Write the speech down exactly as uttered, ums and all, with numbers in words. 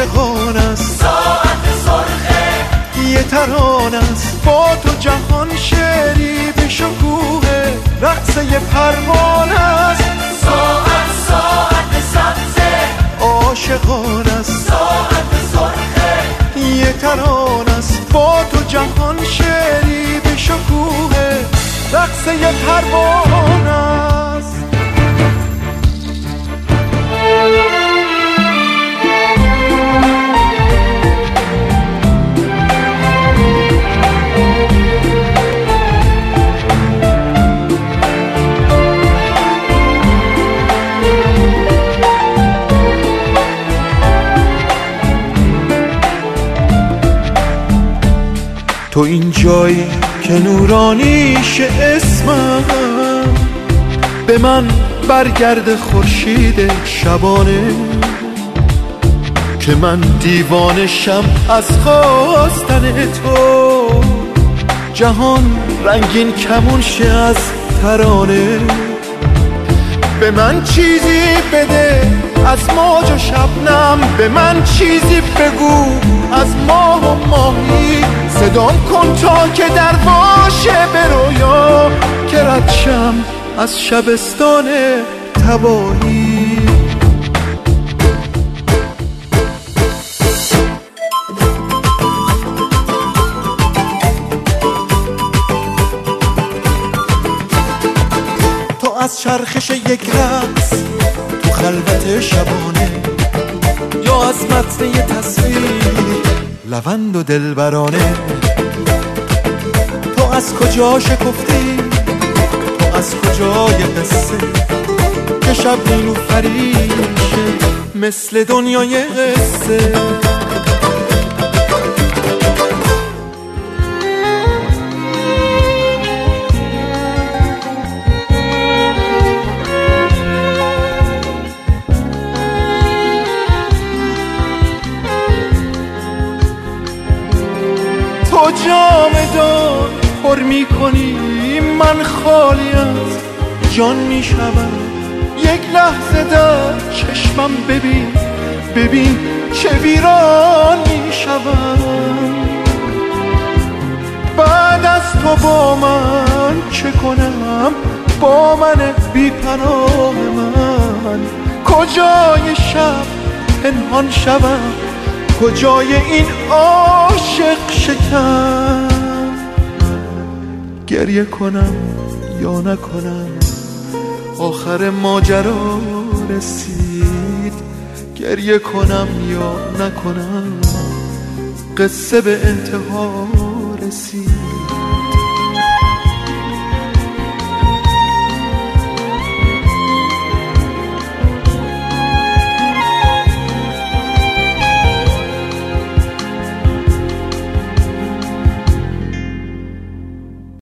عاشقان است ساعت سرخه یه ترانه است با تو جهان شعری به شکوه رقص یه پروانه است ساعت ساعت سبزه عاشقان است ساعت سرخه یه ترانه است با تو جهان شعری به شکوه رقص یه پروانه است. تو این جایی که نورانیش اسمم به من برگرد خورشید شبانه که من دیوانشم از خواستن تو جهان رنگین کمون شه از ترانه به من چیزی بده از موج و شبنم به من چیزی بگو از ماه و ماهی صدام کن تا که در باشه به رویا که ردشم از شبستان تباهی. تو از چرخش یک رقص تو خلوت شبانه یا از متن یه تصویر لوند و دلبرانه تو از کجا شکفتی تو از کجای قصه که شب نیلوفریشه مثل دنیای قصه تو جام دار پر می کنی من خالی از جان می شدم یک لحظه در چشمم ببین ببین چه ویران می شدم بعد از تو با من چه کنم با من بی پناه من کجای شب پنهان شدم کجای این عاشق شکن گریه کنم یا نکنم آخر ماجرا رسید گریه کنم یا نکنم قصه به انتها رسید.